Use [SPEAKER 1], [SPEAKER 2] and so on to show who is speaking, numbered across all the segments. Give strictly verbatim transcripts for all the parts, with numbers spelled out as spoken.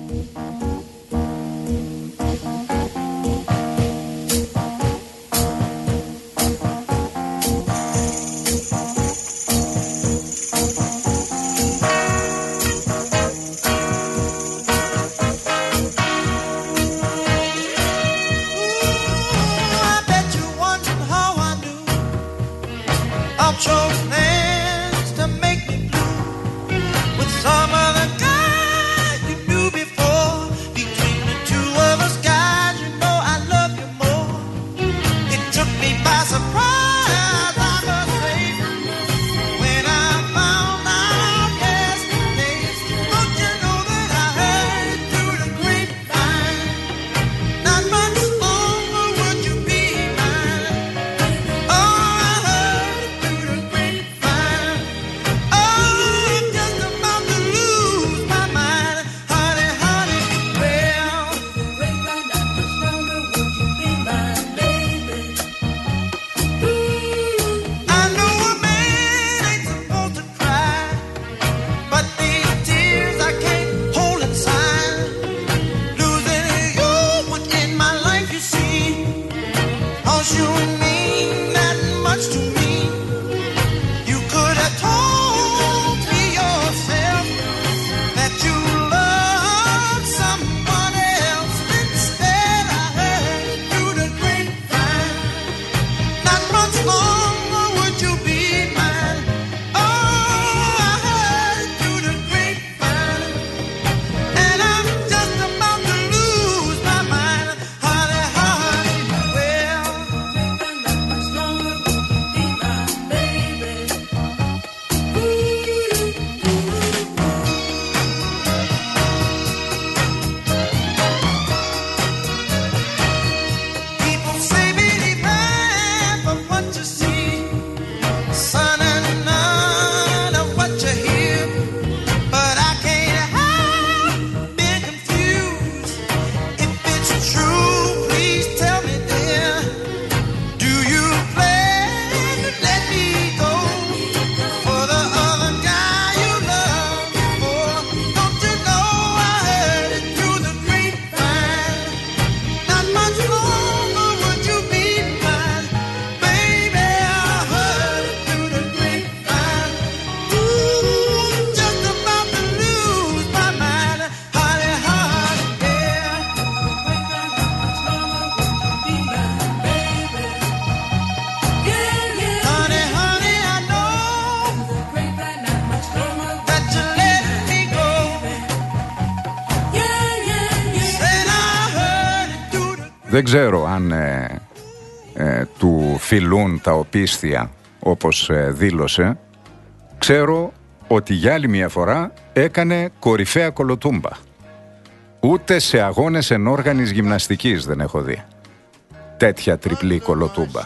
[SPEAKER 1] Δεν ξέρω αν ε, ε, του φιλούν τα οπίσθια όπως ε, δήλωσε. Ξέρω ότι για άλλη μια φορά έκανε κορυφαία κολοτούμπα. Ούτε σε αγώνες ενόργανης γυμναστικής δεν έχω δει τέτοια τριπλή κολοτούμπα.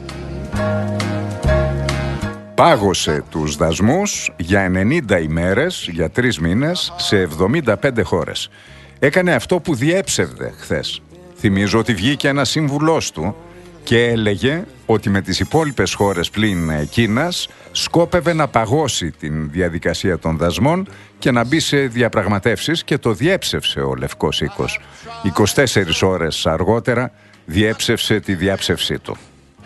[SPEAKER 1] Πάγωσε τους δασμούς για ενενήντα ημέρες, για τρεις μήνες, σε εβδομήντα πέντε χώρες. Έκανε αυτό που διέψευδε χθες. Θυμίζω ότι βγήκε ένας σύμβουλός του και έλεγε ότι με τις υπόλοιπες χώρες πλην Κίνας σκόπευε να παγώσει την διαδικασία των δασμών και να μπει σε διαπραγματεύσεις, και το διέψευσε ο Λευκός Οίκος. είκοσι τέσσερις ώρες αργότερα διέψευσε τη διάψευσή του.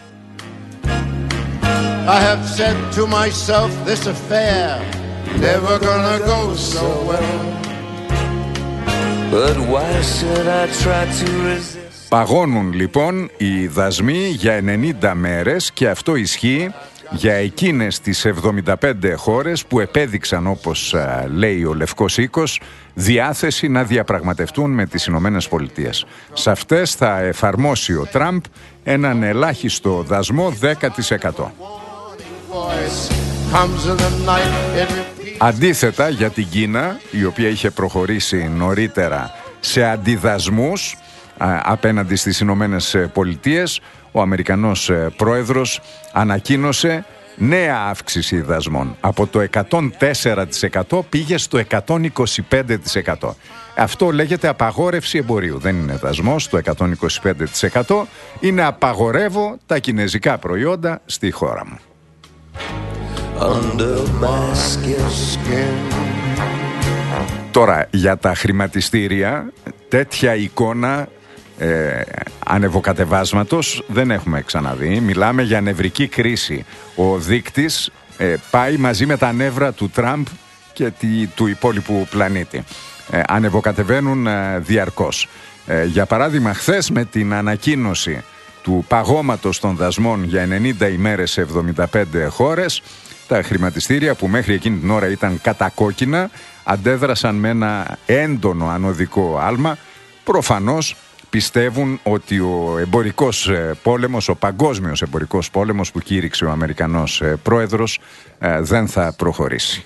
[SPEAKER 2] I have said to myself this affair never gonna go so well. But why should I try to resist?
[SPEAKER 1] Παγώνουν λοιπόν οι δασμοί για ενενήντα μέρες, και αυτό ισχύει για εκείνες τις εβδομήντα πέντε χώρες που επέδειξαν, όπως λέει ο Λευκός Οίκος, διάθεση να διαπραγματευτούν με τις Ηνωμένες Πολιτείες. Σε αυτές θα εφαρμόσει ο Τραμπ έναν ελάχιστο δασμό δέκα τοις εκατό. Αντίθετα, για την Κίνα, η οποία είχε προχωρήσει νωρίτερα σε αντιδασμούς α, απέναντι στις Ηνωμένες Πολιτείες, ο Αμερικανός πρόεδρος ανακοίνωσε νέα αύξηση δασμών. Από το εκατόν τέσσερα τοις εκατό πήγε στο εκατόν είκοσι πέντε τοις εκατό. Αυτό λέγεται απαγόρευση εμπορίου. Δεν είναι δασμός, το εκατόν είκοσι πέντε τοις εκατό είναι απαγορεύω τα κινέζικα προϊόντα στη χώρα μου. Τώρα, για τα χρηματιστήρια, τέτοια εικόνα ε, ανεβοκατεβάσματος δεν έχουμε ξαναδεί. Μιλάμε για νευρική κρίση. Ο δείκτης ε, πάει μαζί με τα νεύρα του Τραμπ και τη, του υπόλοιπου πλανήτη. Ε, ανεβοκατεβαίνουν ε, διαρκώς. Ε, για παράδειγμα, χθες με την ανακοίνωση του παγώματος των δασμών για ενενήντα ημέρες σε εβδομήντα πέντε χώρες, τα χρηματιστήρια που μέχρι εκείνη την ώρα ήταν κατακόκκινα αντέδρασαν με ένα έντονο ανωδικό άλμα. Προφανώς πιστεύουν ότι ο εμπορικός πόλεμος, ο παγκόσμιος εμπορικός πόλεμος που κήρυξε ο Αμερικανός πρόεδρος δεν θα προχωρήσει.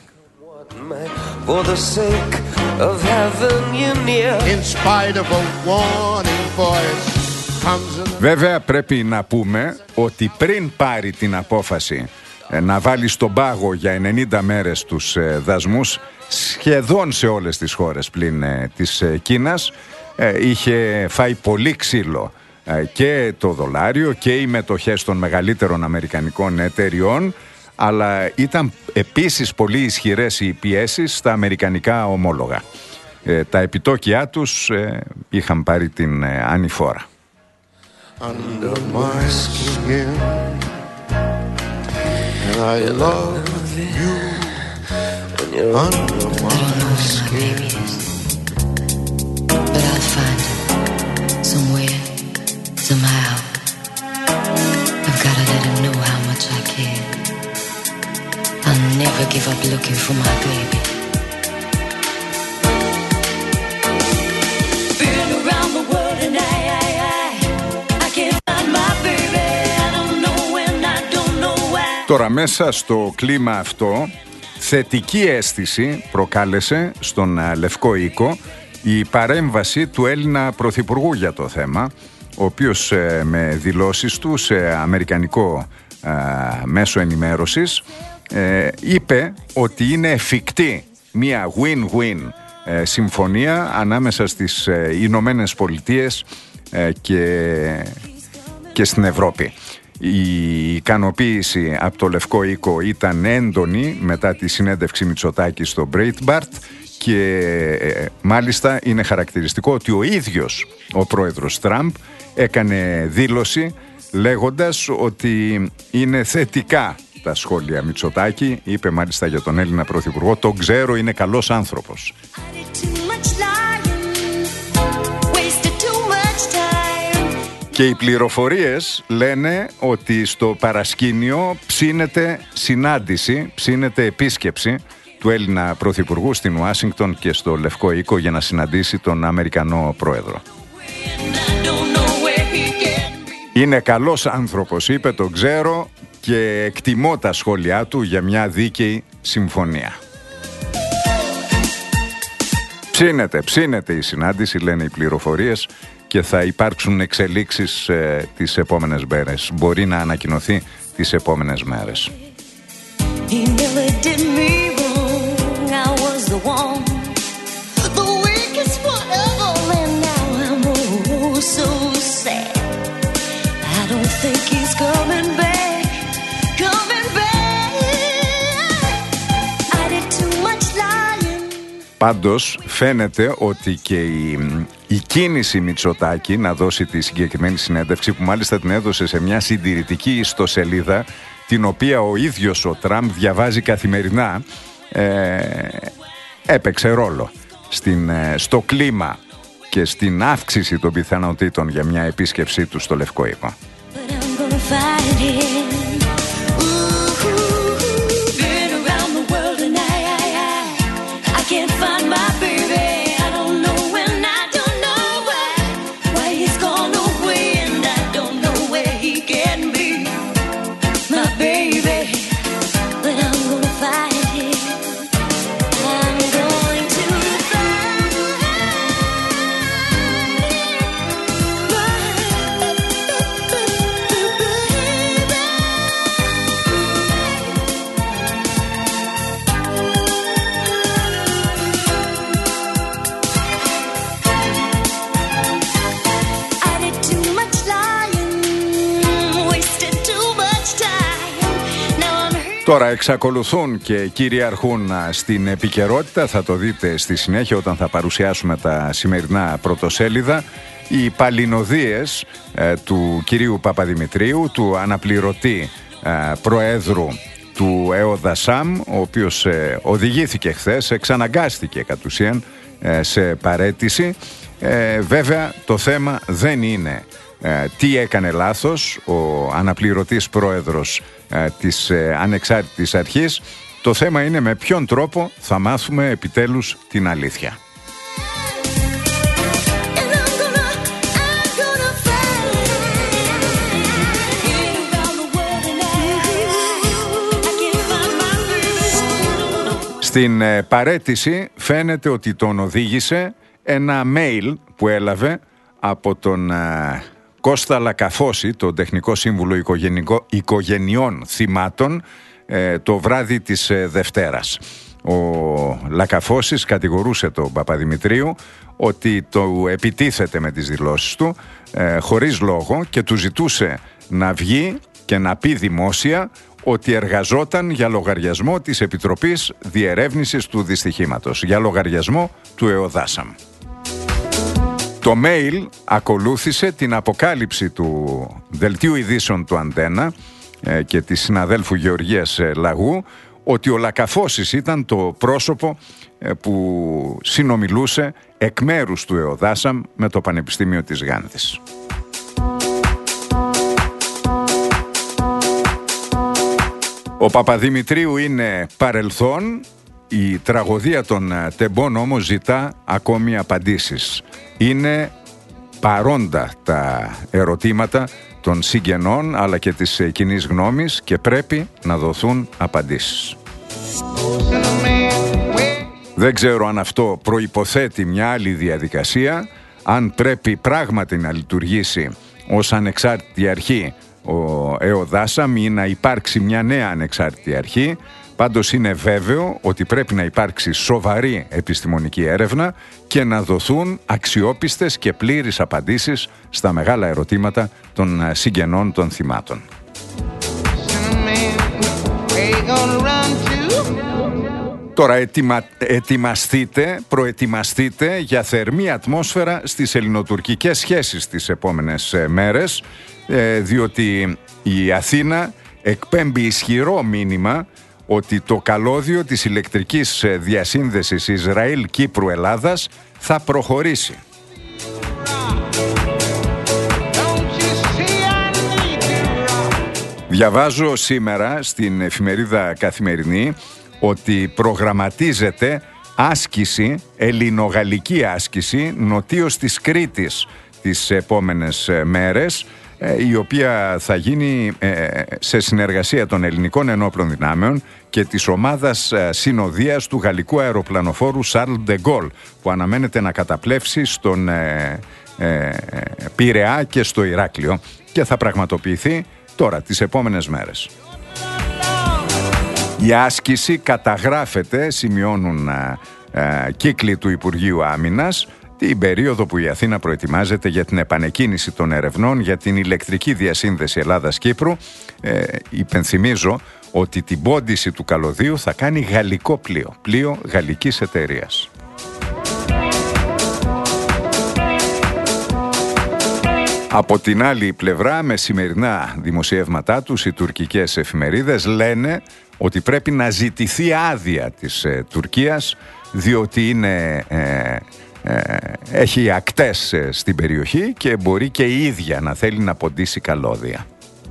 [SPEAKER 1] Βέβαια πρέπει να πούμε ότι πριν πάρει την απόφαση να βάλει στον πάγο για ενενήντα μέρες τους δασμούς σχεδόν σε όλες τις χώρες πλην της Κίνας, είχε φάει πολύ ξύλο και το δολάριο και οι μετοχές των μεγαλύτερων αμερικανικών εταιριών, αλλά ήταν επίσης πολύ ισχυρές οι πιέσεις στα αμερικανικά ομόλογα. Τα επιτόκια τους είχαν πάρει την ανηφόρα. Under my skin, and I love you under my skin. But I'll find it somewhere, somehow. I've gotta let him know how much I care. I'll never give up looking for my baby. Been around the world and I, I, I, I can't find my baby. I don't know when, I don't know why. Τώρα μέσα στο κλίμα αυτό, θετική αίσθηση προκάλεσε στον Λευκό Οίκο η παρέμβαση του Έλληνα Πρωθυπουργού για το θέμα, ο οποίος με δηλώσεις του σε αμερικανικό α, μέσο ενημέρωσης ε, είπε ότι είναι εφικτή μια win-win ε, συμφωνία ανάμεσα στις ε, Ηνωμένες Πολιτείες ε, και, και στην Ευρώπη. Η ικανοποίηση από το Λευκό Οίκο ήταν έντονη μετά τη συνέντευξη Μητσοτάκη στο Breitbart και ε, μάλιστα είναι χαρακτηριστικό ότι ο ίδιος ο πρόεδρος Τραμπ έκανε δήλωση λέγοντας ότι είναι θετικά τα σχόλια Μητσοτάκη. Είπε μάλιστα για τον Έλληνα Πρωθυπουργό: «Το ξέρω, είναι καλός άνθρωπος». Και οι πληροφορίες λένε ότι στο παρασκήνιο ψήνεται συνάντηση, ψήνεται επίσκεψη του Έλληνα Πρωθυπουργού στην Ουάσιγκτον και στο Λευκό Οίκο για να συναντήσει τον Αμερικανό Πρόεδρο. Είναι καλός άνθρωπος, είπε, το ξέρω, και εκτιμώ τα σχόλιά του για μια δίκαιη συμφωνία. Ψήνεται, ψήνεται η συνάντηση, λένε οι πληροφορίες, και θα υπάρξουν εξελίξεις ε, τις επόμενες μέρες. Μπορεί να ανακοινωθεί τις επόμενες μέρες. Πάντως φαίνεται ότι και η, η κίνηση Μητσοτάκη να δώσει τη συγκεκριμένη συνέντευξη, που μάλιστα την έδωσε σε μια συντηρητική ιστοσελίδα, την οποία ο ίδιος ο Τραμπ διαβάζει καθημερινά, ε, έπαιξε ρόλο στην, στο κλίμα και στην αύξηση των πιθανότητων για μια επίσκεψή του στο Λευκό Οίκο. Τώρα εξακολουθούν και κυριαρχούν στην επικαιρότητα, θα το δείτε στη συνέχεια όταν θα παρουσιάσουμε τα σημερινά πρωτοσέλιδα, οι παλινοδίες ε, του κυρίου Παπαδημητρίου, του αναπληρωτή ε, προέδρου του ΕΟΔΑΣΑΜ, ο οποίος ε, οδηγήθηκε χθες, εξαναγκάστηκε κατ' ουσίαν ε, σε παραίτηση. Ε, βέβαια το θέμα δεν είναι ε, τι έκανε λάθος ο αναπληρωτής πρόεδρος ε, της ε, ανεξάρτητης αρχής. Το θέμα είναι με ποιον τρόπο θα μάθουμε επιτέλους την αλήθεια. Στην ε, παραίτηση φαίνεται ότι τον οδήγησε ένα mail που έλαβε από τον ε, Κώστα Λακαφώση, τον τεχνικό σύμβουλο οικογενειών θυμάτων, ε, το βράδυ της ε, Δευτέρας. Ο Λακαφώσης κατηγορούσε τον Παπαδημητρίου ότι το επιτίθεται με τις δηλώσεις του ε, χωρίς λόγο και του ζητούσε να βγει και να πει δημόσια ότι εργαζόταν για λογαριασμό της Επιτροπής Διερεύνησης του Δυστυχήματος, για λογαριασμό του ΕΟΔΑΣΑΜ. Το mail ακολούθησε την αποκάλυψη του δελτίου ειδήσεων του Αντένα ε, και της συναδέλφου Γεωργίας Λαγού ότι ο Λακαφώσης ήταν το πρόσωπο ε, που συνομιλούσε εκ μέρους του ΕΟΔΑΣΑΜ με το Πανεπιστήμιο της Γάνδης. Ο Παπαδημητρίου είναι παρελθόν, η τραγωδία των τεμπών όμως ζητά ακόμη απαντήσεις. Είναι παρόντα τα ερωτήματα των συγγενών αλλά και της κοινής γνώμης και πρέπει να δοθούν απαντήσεις. Δεν ξέρω αν αυτό προϋποθέτει μια άλλη διαδικασία, αν πρέπει πράγματι να λειτουργήσει ως ανεξάρτητη αρχή ο ΕΟΔΑΣΑΜ ή να υπάρξει μια νέα ανεξάρτητη αρχή. Πάντως είναι βέβαιο ότι πρέπει να υπάρξει σοβαρή επιστημονική έρευνα και να δοθούν αξιόπιστες και πλήρεις απαντήσεις στα μεγάλα ερωτήματα των συγγενών των θυμάτων. Τώρα ετοιμα... ετοιμαστείτε, προετοιμαστείτε για θερμή ατμόσφαιρα στις ελληνοτουρκικές σχέσεις τις επόμενες μέρες, διότι η Αθήνα εκπέμπει ισχυρό μήνυμα ότι το καλώδιο της ηλεκτρικής διασύνδεσης Ισραήλ-Κύπρου-Ελλάδας θα προχωρήσει. Διαβάζω σήμερα στην εφημερίδα Καθημερινή ότι προγραμματίζεται άσκηση, ελληνογαλλική άσκηση, νοτίως της Κρήτης τις επόμενες μέρες, η οποία θα γίνει σε συνεργασία των ελληνικών ενόπλων δυνάμεων και της ομάδας συνοδείας του γαλλικού αεροπλανοφόρου Charles de Gaulle, που αναμένεται να καταπλέψει στον ε, ε, Πειραιά και στο Ηράκλειο και θα πραγματοποιηθεί τώρα τις επόμενες μέρες. Η άσκηση καταγράφεται, σημειώνουν ε, ε, κύκλοι του Υπουργείου Άμυνας, την περίοδο που η Αθήνα προετοιμάζεται για την επανεκκίνηση των ερευνών για την ηλεκτρική διασύνδεση Ελλάδας-Κύπρου. Ε, υπενθυμίζω ότι την πόντιση του καλωδίου θα κάνει γαλλικό πλοίο, πλοίο γαλλικής εταιρείας. Από την άλλη πλευρά, με σημερινά δημοσιεύματά τους, οι τουρκικές εφημερίδες λένε ότι πρέπει να ζητηθεί άδεια της ε, Τουρκίας, διότι είναι... Ε, Ε, έχει ακτές ε, στην περιοχή και μπορεί και η ίδια να θέλει να ποντίσει καλώδια.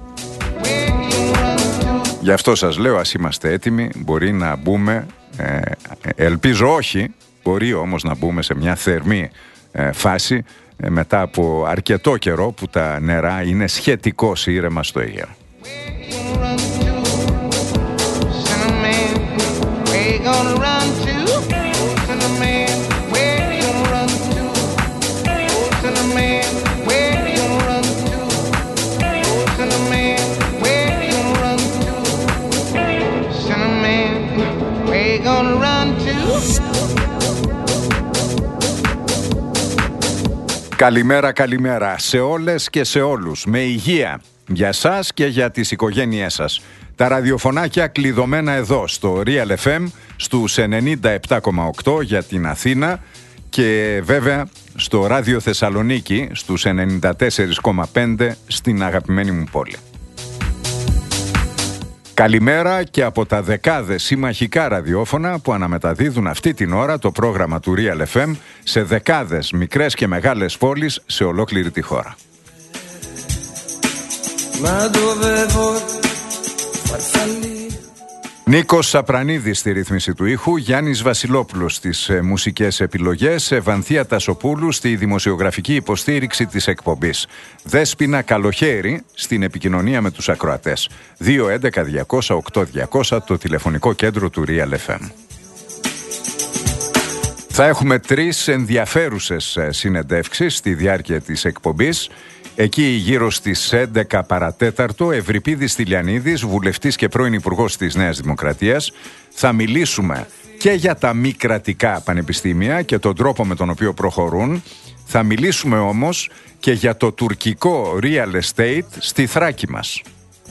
[SPEAKER 1] Γι' αυτό σας λέω, ας είμαστε έτοιμοι, μπορεί να μπούμε, ε, ελπίζω όχι, μπορεί όμως να μπούμε σε μια θερμή ε, φάση ε, μετά από αρκετό καιρό που τα νερά είναι σχετικώς ήρεμα στο Αιγαίο. Καλημέρα, καλημέρα σε όλες και σε όλους. Με υγεία για σας και για τις οικογένειές σας. Τα ραδιοφωνάκια κλειδωμένα εδώ στο Real εφ εμ στους ενενήντα επτά κόμμα οκτώ για την Αθήνα και βέβαια στο Ράδιο Θεσσαλονίκη στους ενενήντα τέσσερα κόμμα πέντε στην αγαπημένη μου πόλη. Καλημέρα και από τα δεκάδες συμμαχικά ραδιόφωνα που αναμεταδίδουν αυτή την ώρα το πρόγραμμα του Real εφ εμ σε δεκάδες μικρές και μεγάλες πόλεις σε ολόκληρη τη χώρα. Νίκος Σαπρανίδης στη ρύθμιση του ήχου, Γιάννης Βασιλόπουλος στις ε, μουσικές επιλογές, Βανθία Τασοπούλου στη δημοσιογραφική υποστήριξη της εκπομπής. Δέσποινα Καλοχέρη στην επικοινωνία με τους ακροατές. δύο έντεκα διακόσια οκτώ διακόσια το τηλεφωνικό κέντρο του Real εφ εμ. Θα έχουμε τρεις ενδιαφέρουσες συνεντεύξεις στη διάρκεια της εκπομπής. Εκεί γύρω στις έντεκα παρατέταρτο, Ευρυπίδης Τηλιανίδης, βουλευτής και πρώην υπουργός της Νέας Δημοκρατίας. Θα μιλήσουμε και για τα μη κρατικά πανεπιστήμια και τον τρόπο με τον οποίο προχωρούν. Θα μιλήσουμε όμως και για το τουρκικό real estate στη Θράκη μας.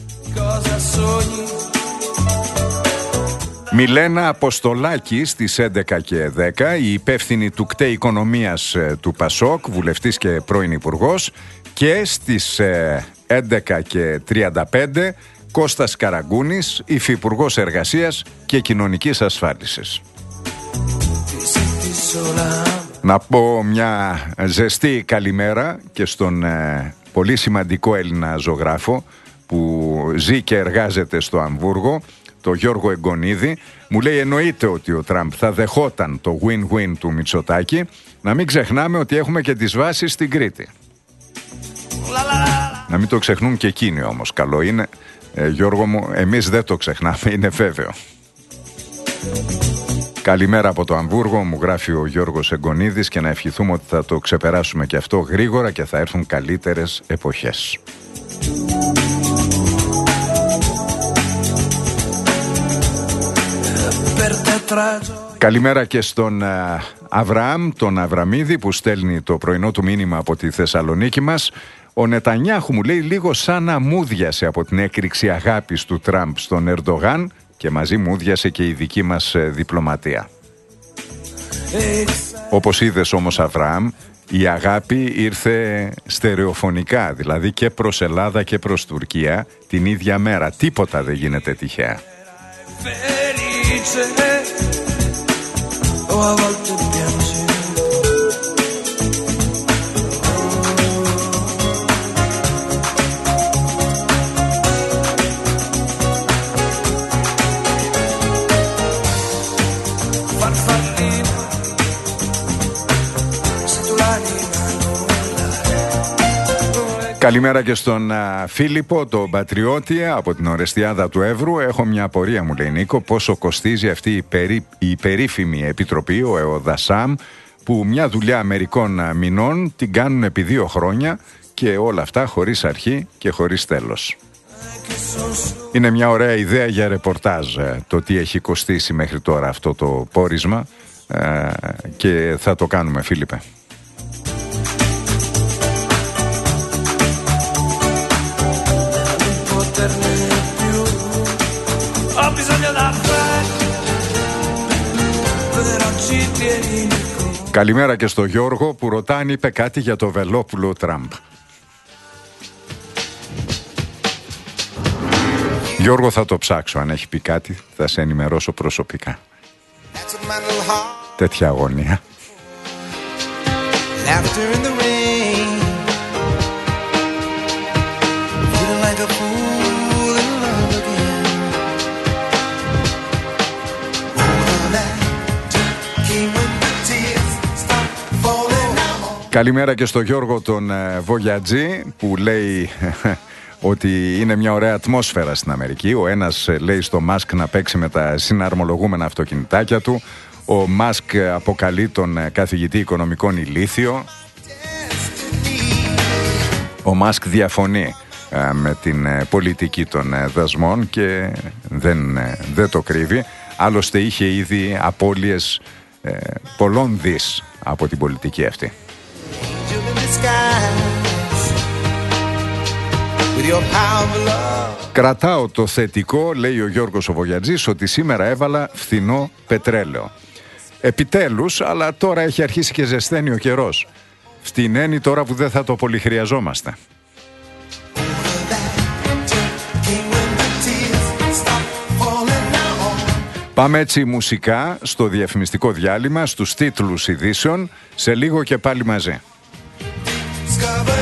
[SPEAKER 1] Μιλένα Αποστολάκη στις έντεκα και δέκα, η υπεύθυνη του ΚΤΕ Οικονομίας του ΠΑΣΟΚ, βουλευτής και πρώην υπουργός. Και στις έντεκα και τριάντα πέντε Κώστας Καραγκούνης, υφυπουργός Εργασίας και Κοινωνικής Ασφάλισης. Να πω μια ζεστή καλημέρα και στον ε, πολύ σημαντικό Έλληνα ζωγράφο που ζει και εργάζεται στο Αμβούργο, το Γιώργο Εγκονίδη. Μου λέει εννοείται ότι ο Τραμπ θα δεχόταν το win-win του Μητσοτάκη. Να μην ξεχνάμε ότι έχουμε και τις βάσεις στην Κρήτη. Να μην το ξεχνούν και εκείνοι όμως. Καλό είναι, ε, Γιώργο μου, εμείς δεν το ξεχνάμε, είναι βέβαιο. Καλημέρα από το Αμβούργο, μου γράφει ο Γιώργος Εγκονίδης, και να ευχηθούμε ότι θα το ξεπεράσουμε και αυτό γρήγορα και θα έρθουν καλύτερες εποχές. Καλημέρα και στον uh, Αβραάμ, τον Αβραμίδη, που στέλνει το πρωινό του μήνυμα από τη Θεσσαλονίκη μας. Ο Νετανιάχου, μου λέει, λίγο σαν να μούδιασε από την έκρηξη αγάπης του Τραμπ στον Ερντογάν και μαζί μούδιασε και η δική μας ε, διπλωματία. Όπως είδες όμως, Αβραάμ, η αγάπη ήρθε στερεοφωνικά, δηλαδή και προς Ελλάδα και προς Τουρκία την ίδια μέρα. Τίποτα δεν γίνεται τυχαία. Καλημέρα και στον α, Φίλιππο, τον πατριώτη από την Ορεστιάδα του Εύρου. Έχω μια απορία, μου λέει, Νίκο, πόσο κοστίζει αυτή η, περί, η περίφημη επιτροπή, ο ΕΟΔΑΣΑΜ, που μια δουλειά μερικών μηνών την κάνουν επί δύο χρόνια και όλα αυτά χωρίς αρχή και χωρίς τέλος. Είναι μια ωραία ιδέα για ρεπορτάζ το τι έχει κοστίσει μέχρι τώρα αυτό το πόρισμα ε, και θα το κάνουμε, Φίλιππε. Καλημέρα και στο Γιώργο που ρωτά αν είπε κάτι για το Βελόπουλο Τραμπ. Γιώργο, θα το ψάξω, αν έχει πει κάτι θα σε ενημερώσω προσωπικά. Τέτοια αγωνία. Καλημέρα και στο Γιώργο τον Βογιατζή που λέει ότι είναι μια ωραία ατμόσφαιρα στην Αμερική. Ο ένας λέει στο Μάσκ να παίξει με τα συναρμολογούμενα αυτοκινητάκια του. Ο Μάσκ αποκαλεί τον καθηγητή οικονομικών ηλίθιο. Ο Μάσκ διαφωνεί με την πολιτική των δασμών και δεν, δεν το κρύβει. Άλλωστε είχε ήδη απώλειες ε, πολλών δις από την πολιτική αυτή. Κρατάω το θετικό, λέει ο Γιώργος ο Βογιατζής, ότι σήμερα έβαλα φθηνό πετρέλαιο. Επιτέλους, αλλά τώρα έχει αρχίσει και ζεσταίνει ο καιρός. Φτηνένει τώρα που δεν θα το πολυχρειαζόμαστε. Πάμε έτσι μουσικά στο διαφημιστικό διάλειμμα, στους τίτλους ειδήσεων, σε λίγο και πάλι μαζί.